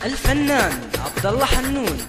الفنان عبد الله حنون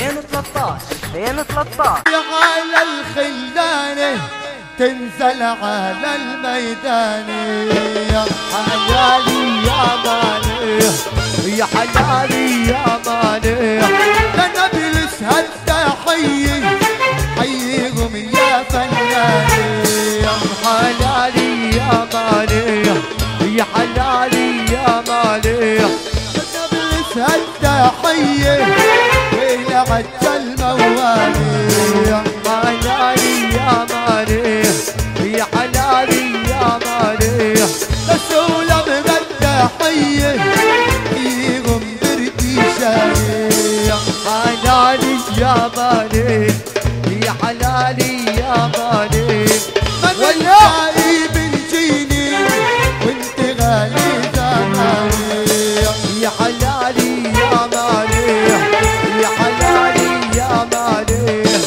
2013 يا على الخلانة تنزل على الميدان يا حلالي يا مالي يا حلالي يا مالي انا بلسها التحية حييهم يا فناني يا حلالي يا مالي يا حلالي يا مالي انا بلسها التحية ويلا عجل موالي يا حلالي يا مالي يا حلالي يا مالي رسول من التحية فيهم بردي شاي يا حلالي يا مالي يا حلالي يا مالي والله بنجيني وانت غالي زماني يا حلالي يا مالي يا حلالي يا مالي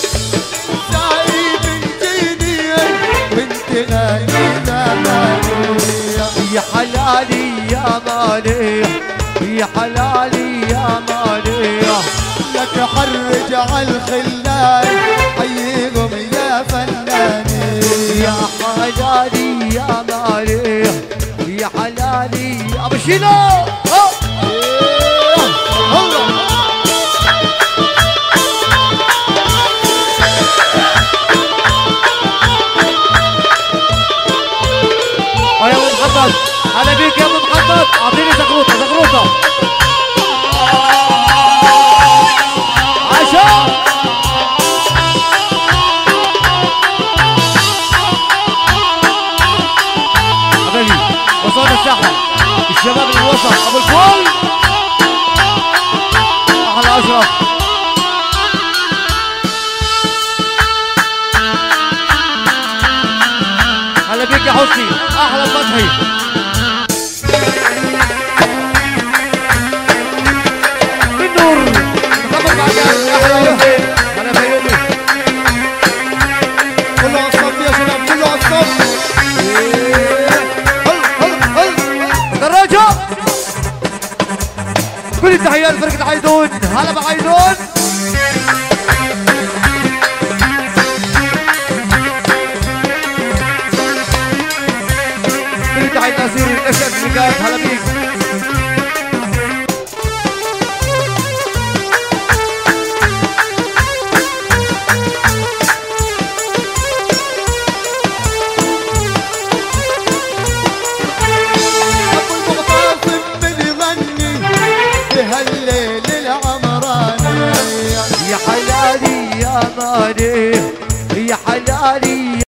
سعيد بنجيني وانت غالي زماني يا حلالي يا مالي يا حلالي يا مالي لك حرج على الخلان حييهم يا فناني يا حلالي يا مالي يا حلالي ابو شيلو يا ابو محمد انا بيك يا ابو محمد اعطيني زغروطه زغروطه عشان حبيبي وصلنا الساحه الشباب اللي وصل ابو الفل احلى اشرف هلا بيك يا حسني احلى فتحي بالنور نطبق على احلى يومي هلا بيومي كله على الصف يا شباب كله على الصف دراجة كل التحيات لفرقة عيدون هلا بعيدون كل التحيات ناصير الاشد ميقات هلا بيك بهالليل العمراني يا حلالي يا مالي يا حلالي